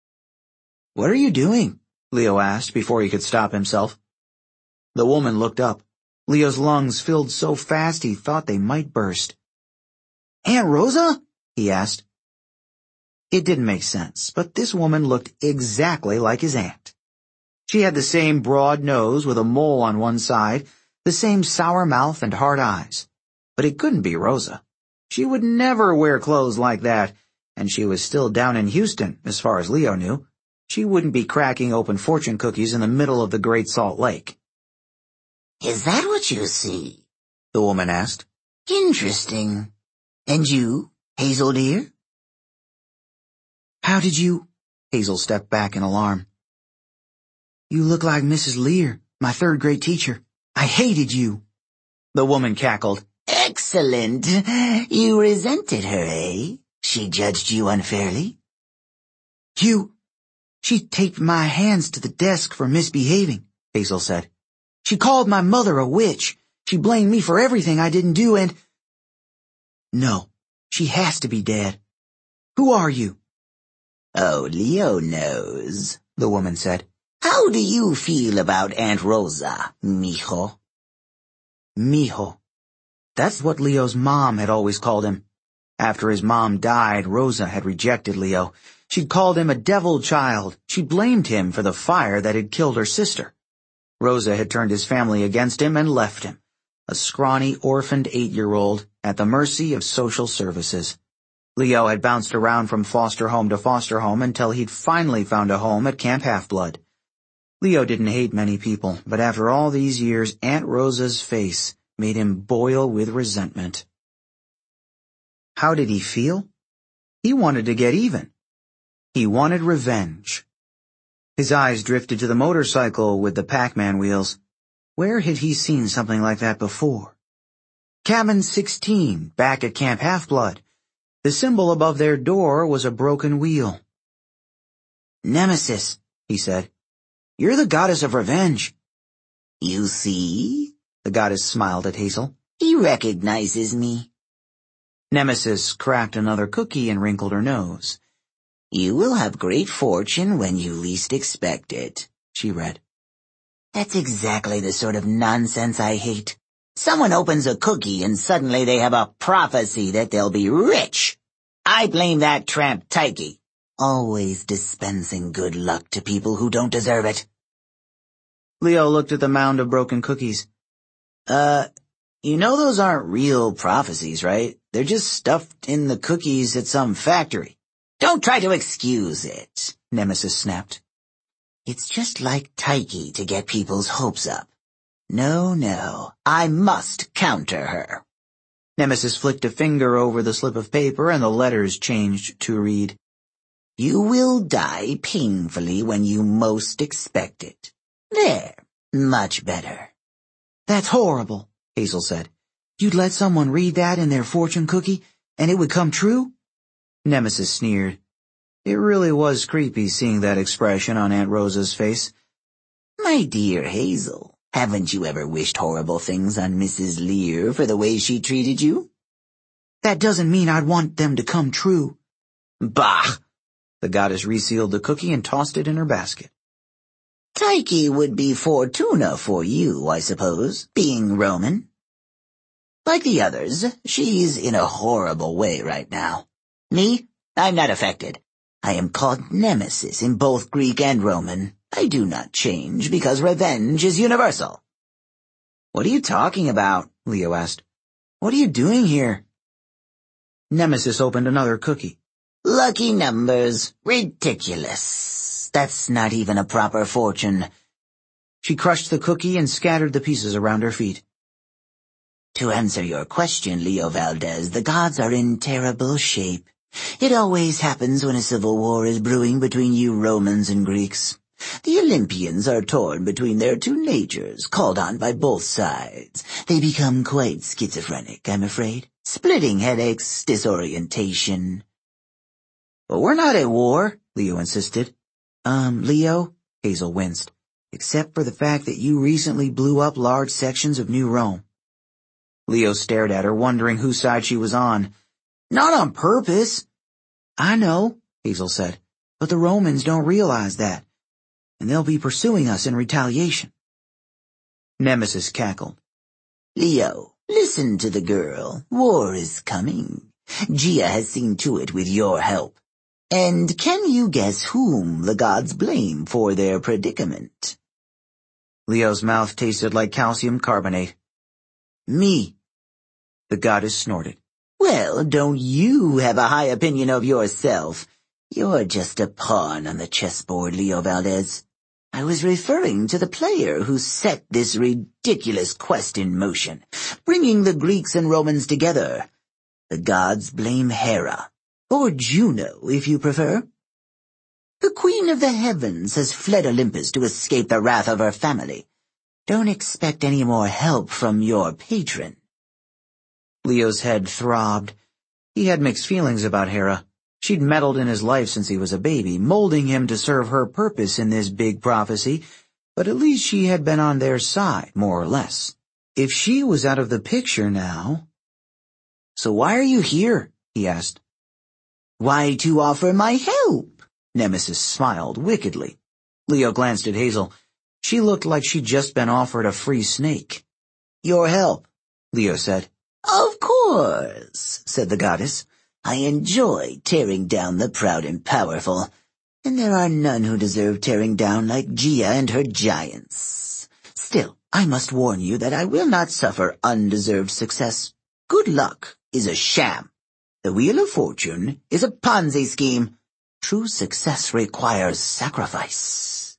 "What are you doing?" Leo asked before he could stop himself. The woman looked up. Leo's lungs filled so fast he thought they might burst. "Aunt Rosa?" he asked. It didn't make sense, but this woman looked exactly like his aunt. She had the same broad nose with a mole on one side, the same sour mouth and hard eyes. But it couldn't be Rosa. She would never wear clothes like that, and she was still down in Houston, as far as Leo knew. She wouldn't be cracking open fortune cookies in the middle of the Great Salt Lake. "Is that what you see?" the woman asked. "Interesting. And you, Hazel dear?" "How did you—" Hazel stepped back in alarm. "You look like Mrs. Lear, my third-grade teacher. I hated you." The woman cackled. "Excellent. You resented her, eh? She judged you unfairly?" She taped my hands to the desk for misbehaving," Hazel said. "She called my mother a witch. She blamed me for everything I didn't do and—" "No, she has to be dead. Who are you?" "Oh, Leo knows," the woman said. "How do you feel about Aunt Rosa, mijo?" Mijo. That's what Leo's mom had always called him. After his mom died, Rosa had rejected Leo. She'd called him a devil child. She blamed him for the fire that had killed her sister. Rosa had turned his family against him and left him, a scrawny, orphaned 8-year-old, at the mercy of social services. Leo had bounced around from foster home to foster home until he'd finally found a home at Camp Half-Blood. Leo didn't hate many people, but after all these years, Aunt Rosa's face made him boil with resentment. How did he feel? He wanted to get even. He wanted revenge. His eyes drifted to the motorcycle with the Pac-Man wheels. Where had he seen something like that before? Cabin 16, back at Camp Half-Blood. The symbol above their door was a broken wheel. "Nemesis," he said. "You're the goddess of revenge." "You see?" The goddess smiled at Hazel. "He recognizes me." Nemesis cracked another cookie and wrinkled her nose. "You will have great fortune when you least expect it," she read. "That's exactly the sort of nonsense I hate. Someone opens a cookie and suddenly they have a prophecy that they'll be rich. I blame that tramp Tyche, always dispensing good luck to people who don't deserve it." Leo looked at the mound of broken cookies. You know those aren't real prophecies, right? They're just stuffed in the cookies at some factory." "Don't try to excuse it," Nemesis snapped. "It's just like Tyche to get people's hopes up. No, I must counter her." Nemesis flicked a finger over the slip of paper and the letters changed to read, "You will die painfully when you most expect it. There, much better." "That's horrible," Hazel said. "You'd let someone read that in their fortune cookie, and it would come true?" Nemesis sneered. It really was creepy seeing that expression on Aunt Rosa's face. "My dear Hazel, haven't you ever wished horrible things on Mrs. Lear for the way she treated you?" "That doesn't mean I'd want them to come true." "Bah!" The goddess resealed the cookie and tossed it in her basket. "Tyche would be Fortuna for you, I suppose, being Roman. Like the others, she's in a horrible way right now. Me, I'm not affected. I am called Nemesis in both Greek and Roman. I do not change because revenge is universal." "What are you talking about?" Leo asked. "What are you doing here?" Nemesis opened another cookie. "Lucky numbers. Ridiculous. That's not even a proper fortune." She crushed the cookie and scattered the pieces around her feet. "To answer your question, Leo Valdez, the gods are in terrible shape. It always happens when a civil war is brewing between you Romans and Greeks. The Olympians are torn between their two natures, called on by both sides. They become quite schizophrenic, I'm afraid. Splitting headaches, disorientation." "But we're not at war," Leo insisted. Leo," Hazel winced, "except for the fact that you recently blew up large sections of New Rome." Leo stared at her, wondering whose side she was on. "Not on purpose." "I know," Hazel said, "but the Romans don't realize that, and they'll be pursuing us in retaliation." Nemesis cackled. "Leo, listen to the girl. War is coming. Gia has seen to it with your help. And can you guess whom the gods blame for their predicament?" Leo's mouth tasted like calcium carbonate. "Me," the goddess snorted. "Well, don't you have a high opinion of yourself? You're just a pawn on the chessboard, Leo Valdez. I was referring to the player who set this ridiculous quest in motion, bringing the Greeks and Romans together. The gods blame Hera, or Juno, if you prefer. The Queen of the Heavens has fled Olympus to escape the wrath of her family. Don't expect any more help from your patron." Leo's head throbbed. He had mixed feelings about Hera. She'd meddled in his life since he was a baby, molding him to serve her purpose in this big prophecy, but at least she had been on their side, more or less. If she was out of the picture now... "So why are you here?" he asked. "Why, to offer my help." Nemesis smiled wickedly. Leo glanced at Hazel. She looked like she'd just been offered a free snake. "Your help," Leo said. "Of course," said the goddess. "I enjoy tearing down the proud and powerful, and there are none who deserve tearing down like Gia and her giants. Still, I must warn you that I will not suffer undeserved success. Good luck is a sham. The Wheel of Fortune is a Ponzi scheme. True success requires sacrifice."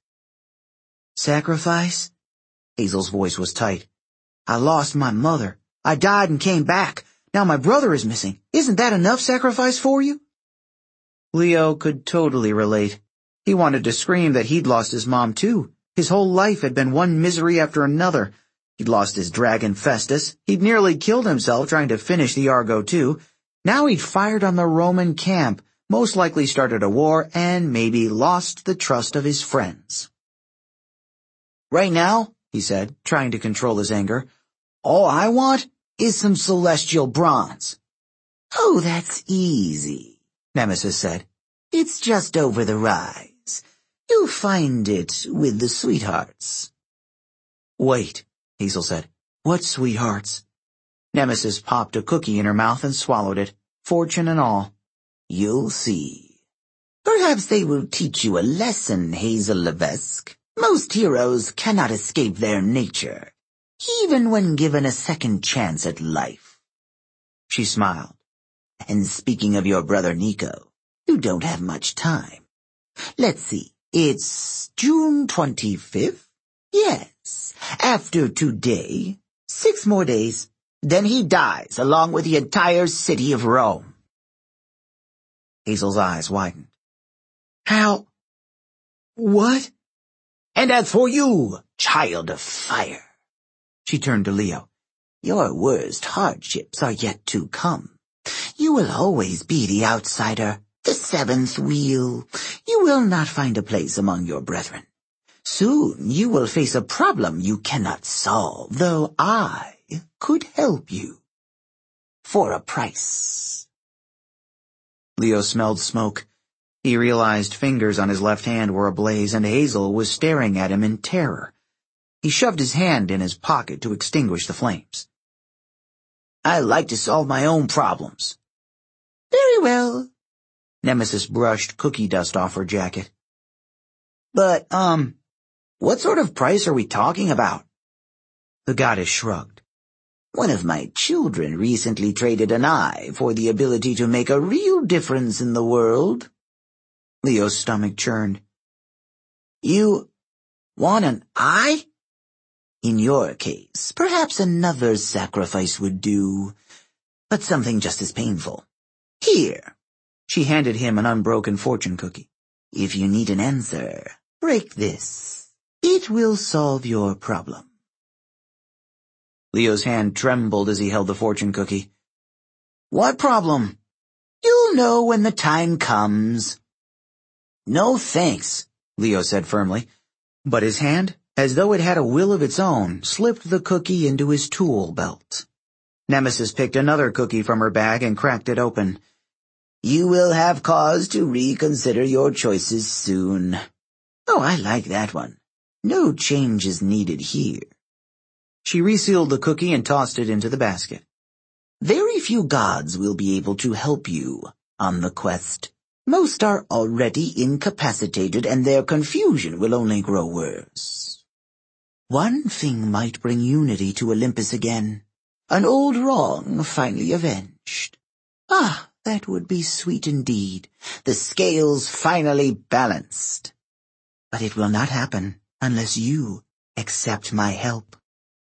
"Sacrifice?" Hazel's voice was tight. "I lost my mother. I died and came back. Now my brother is missing. Isn't that enough sacrifice for you?" Leo could totally relate. He wanted to scream that he'd lost his mom too. His whole life had been one misery after another. He'd lost his dragon Festus. He'd nearly killed himself trying to finish the Argo too. Now he'd fired on the Roman camp, most likely started a war, and maybe lost the trust of his friends. "Right now," he said, trying to control his anger, "all I want is some celestial bronze." "Oh, that's easy," Nemesis said. "It's just over the rise. You'll find it with the sweethearts." "Wait," Hazel said. "What sweethearts?" Nemesis popped a cookie in her mouth and swallowed it, fortune and all. "You'll see. Perhaps they will teach you a lesson, Hazel Levesque. Most heroes cannot escape their nature, even when given a second chance at life." She smiled. "And speaking of your brother Nico, you don't have much time. Let's see, it's June 25th? Yes, after today, 6 more days, then he dies along with the entire city of Rome." Hazel's eyes widened. "How? What?" "And as for you, child of fire," she turned to Leo, "your worst hardships are yet to come. You will always be the outsider, the seventh wheel. You will not find a place among your brethren. Soon you will face a problem you cannot solve, though I could help you. For a price." Leo smelled smoke. He realized fingers on his left hand were ablaze, and Hazel was staring at him in terror. He shoved his hand in his pocket to extinguish the flames. "I like to solve my own problems." "Very well." Nemesis brushed cookie dust off her jacket. "But, what sort of price are we talking about?" The goddess shrugged. "One of my children recently traded an eye for the ability to make a real difference in the world." Leo's stomach churned. "You want an eye? In your case, perhaps another sacrifice would do, but something just as painful. Here." She handed him an unbroken fortune cookie. "If you need an answer, break this. It will solve your problem." Leo's hand trembled as he held the fortune cookie. "What problem?" "You'll know when the time comes." "No thanks," Leo said firmly, but his hand, as though it had a will of its own, slipped the cookie into his tool belt. Nemesis picked another cookie from her bag and cracked it open. "You will have cause to reconsider your choices soon." "Oh, I like that one. No changes needed here." She resealed the cookie and tossed it into the basket. "Very few gods will be able to help you on the quest. Most are already incapacitated, and their confusion will only grow worse. One thing might bring unity to Olympus again. An old wrong finally avenged. Ah, that would be sweet indeed. The scales finally balanced. But it will not happen unless you accept my help."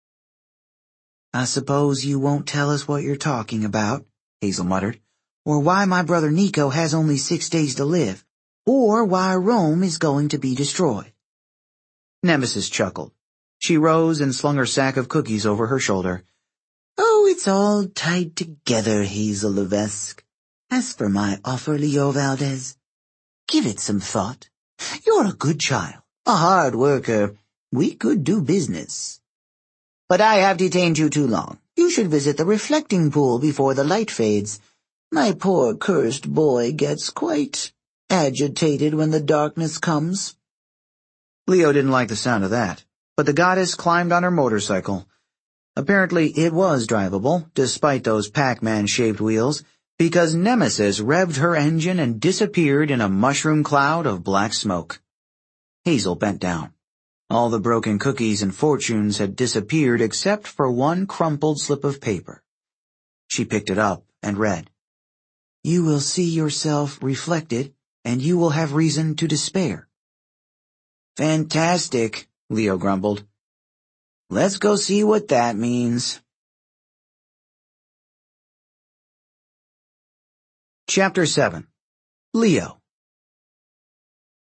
"I suppose you won't tell us what you're talking about," Hazel muttered, "or why my brother Nico has only 6 days to live, or why Rome is going to be destroyed." Nemesis chuckled. She rose and slung her sack of cookies over her shoulder. "Oh, it's all tied together, Hazel Levesque. As for my offer, Leo Valdez, give it some thought. You're a good child, a hard worker. We could do business. But I have detained you too long. You should visit the reflecting pool before the light fades. My poor cursed boy gets quite agitated when the darkness comes." Leo didn't like the sound of that, but the goddess climbed on her motorcycle. Apparently it was drivable, despite those Pac-Man-shaped wheels, because Nemesis revved her engine and disappeared in a mushroom cloud of black smoke. Hazel bent down. All the broken cookies and fortunes had disappeared except for one crumpled slip of paper. She picked it up and read, "You will see yourself reflected, and you will have reason to despair." "Fantastic," Leo grumbled. "Let's go see what that means." Chapter 7. Leo.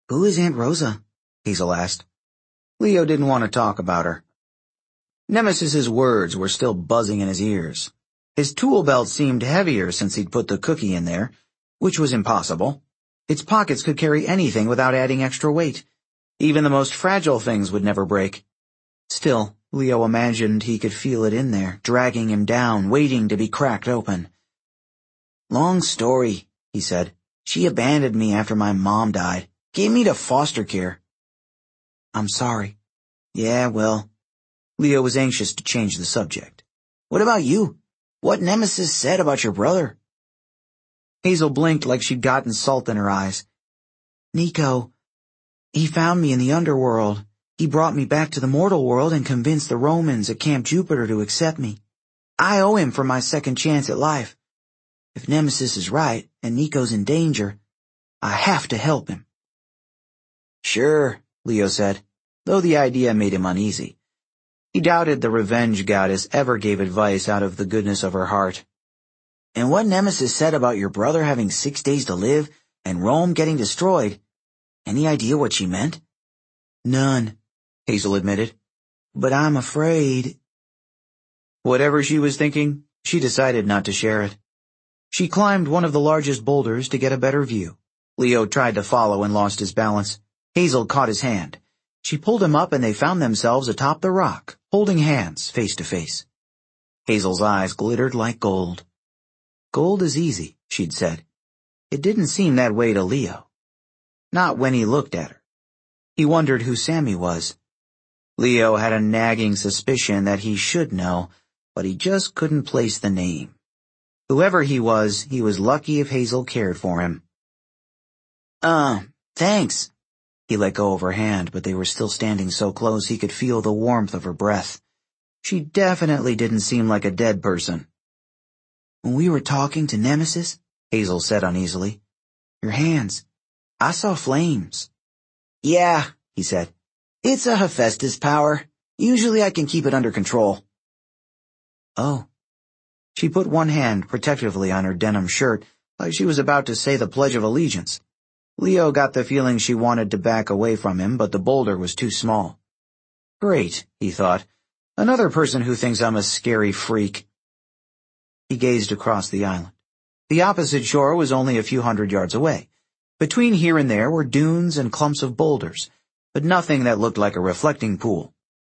Who is Aunt Rosa? Hazel asked. Leo didn't want to talk about her. Nemesis's words were still buzzing in his ears. His tool belt seemed heavier since he'd put the cookie in there, which was impossible. Its pockets could carry anything without adding extra weight. Even the most fragile things would never break. Still, Leo imagined he could feel it in there, dragging him down, waiting to be cracked open. Long story, he said. She abandoned me after my mom died, gave me to foster care. I'm sorry. Yeah, well. Leo was anxious to change the subject. What about you? What Nemesis said about your brother? Hazel blinked like she'd gotten salt in her eyes. Nico, he found me in the underworld. He brought me back to the mortal world and convinced the Romans at Camp Jupiter to accept me. I owe him for my second chance at life. If Nemesis is right and Nico's in danger, I have to help him. Sure, Leo said, though the idea made him uneasy. He doubted the revenge goddess ever gave advice out of the goodness of her heart. And what Nemesis said about your brother having 6 days to live and Rome getting destroyed, any idea what she meant? None, Hazel admitted. But I'm afraid. Whatever she was thinking, she decided not to share it. She climbed one of the largest boulders to get a better view. Leo tried to follow and lost his balance. Hazel caught his hand. She pulled him up and they found themselves atop the rock, holding hands face to face. Hazel's eyes glittered like gold. Gold is easy, she'd said. It didn't seem that way to Leo. Not when he looked at her. He wondered who Sammy was. Leo had a nagging suspicion that he should know, but he just couldn't place the name. Whoever he was lucky if Hazel cared for him. Thanks. He let go of her hand, but they were still standing so close he could feel the warmth of her breath. She definitely didn't seem like a dead person. When we were talking to Nemesis, Hazel said uneasily, your hands, I saw flames. Yeah, he said. It's a Hephaestus power. Usually I can keep it under control. Oh. She put one hand protectively on her denim shirt, like she was about to say the Pledge of Allegiance. Leo got the feeling she wanted to back away from him, but the boulder was too small. Great, he thought. Another person who thinks I'm a scary freak. He gazed across the island. The opposite shore was only a few 100 yards away. Between here and there were dunes and clumps of boulders, but nothing that looked like a reflecting pool.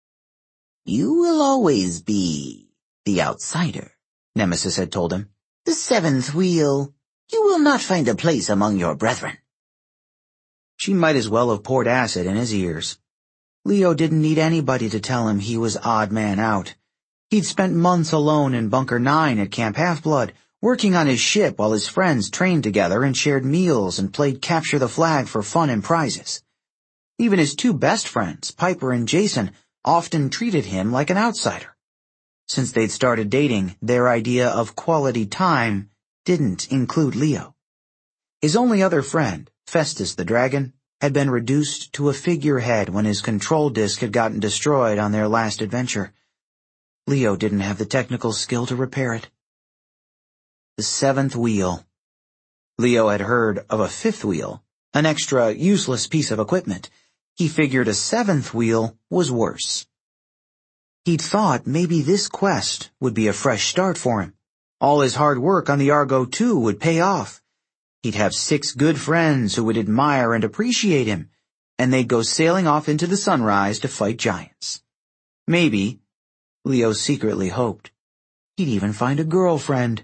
You will always be the outsider, Nemesis had told him. The seventh wheel. You will not find a place among your brethren. She might as well have poured acid in his ears. Leo didn't need anybody to tell him he was odd man out. He'd spent months alone in Bunker 9 at Camp Half-Blood, working on his ship while his friends trained together and shared meals and played capture the flag for fun and prizes. Even his two best friends, Piper and Jason, often treated him like an outsider. Since they'd started dating, their idea of quality time didn't include Leo. His only other friend, Festus the Dragon, had been reduced to a figurehead when his control disk had gotten destroyed on their last adventure. Leo didn't have the technical skill to repair it. The seventh wheel. Leo had heard of a fifth wheel, an extra, useless piece of equipment. He figured a seventh wheel was worse. He'd thought maybe this quest would be a fresh start for him. All his hard work on the Argo II would pay off. He'd have 6 good friends who would admire and appreciate him, and they'd go sailing off into the sunrise to fight giants. Maybe, Leo secretly hoped, he'd even find a girlfriend.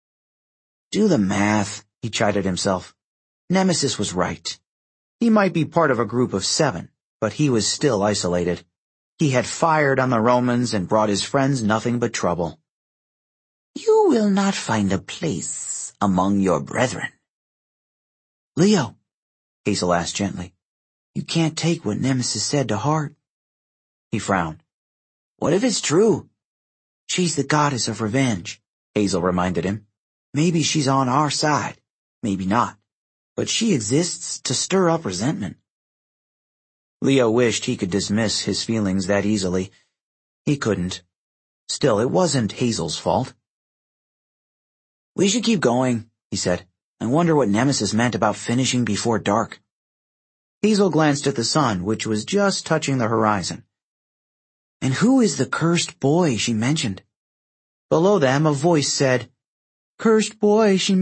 Do the math, he chided himself. Nemesis was right. He might be part of a group of 7, but he was still isolated. He had fired on the Romans and brought his friends nothing but trouble. You will not find a place among your brethren. Leo, Hazel asked gently, you can't take what Nemesis said to heart. He frowned. What if it's true? She's the goddess of revenge, Hazel reminded him. Maybe she's on our side, maybe not, but she exists to stir up resentment. Leo wished he could dismiss his feelings that easily. He couldn't. Still, it wasn't Hazel's fault. We should keep going, he said. I wonder what Nemesis meant about finishing before dark. Hazel glanced at the sun, which was just touching the horizon. "And who is the cursed boy she mentioned?" Below them, a voice said, "Cursed boy she